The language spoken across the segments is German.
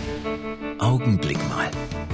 Augenblick mal.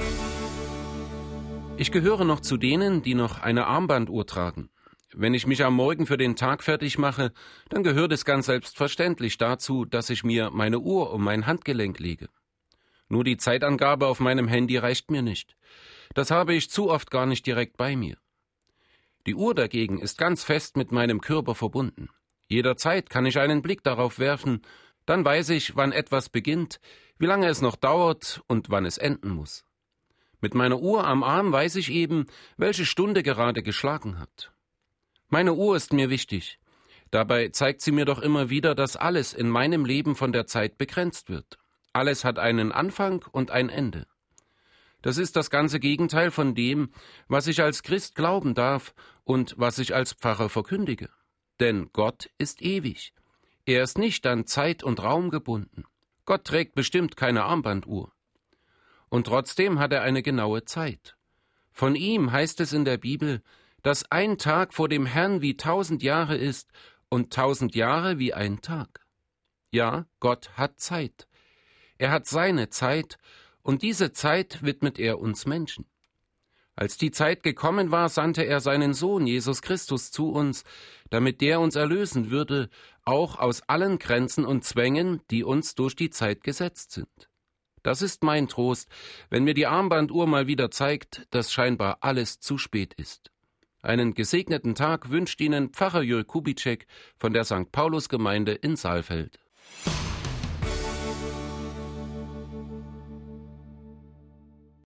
Ich gehöre noch zu denen, die noch eine Armbanduhr tragen. Wenn ich mich am Morgen für den Tag fertig mache, dann gehört es ganz selbstverständlich dazu, dass ich mir meine Uhr um mein Handgelenk lege. Nur die Zeitangabe auf meinem Handy reicht mir nicht. Das habe ich zu oft gar nicht direkt bei mir. Die Uhr dagegen ist ganz fest mit meinem Körper verbunden. Jederzeit kann ich einen Blick darauf werfen, dann weiß ich, wann etwas beginnt, wie lange es noch dauert und wann es enden muss. Mit meiner Uhr am Arm weiß ich eben, welche Stunde gerade geschlagen hat. Meine Uhr ist mir wichtig. Dabei zeigt sie mir doch immer wieder, dass alles in meinem Leben von der Zeit begrenzt wird. Alles hat einen Anfang und ein Ende. Das ist das ganze Gegenteil von dem, was ich als Christ glauben darf und was ich als Pfarrer verkündige. Denn Gott ist ewig. Er ist nicht an Zeit und Raum gebunden. Gott trägt bestimmt keine Armbanduhr. Und trotzdem hat er eine genaue Zeit. Von ihm heißt es in der Bibel, dass ein Tag vor dem Herrn wie 1000 Jahre ist und 1000 Jahre wie ein Tag. Ja, Gott hat Zeit. Er hat seine Zeit und diese Zeit widmet er uns Menschen. Als die Zeit gekommen war, sandte er seinen Sohn Jesus Christus zu uns, damit der uns erlösen würde, auch aus allen Grenzen und Zwängen, die uns durch die Zeit gesetzt sind. Das ist mein Trost, wenn mir die Armbanduhr mal wieder zeigt, dass scheinbar alles zu spät ist. Einen gesegneten Tag wünscht Ihnen Pfarrer Jörg Kubitschek von der St. Paulus-Gemeinde in Saalfeld.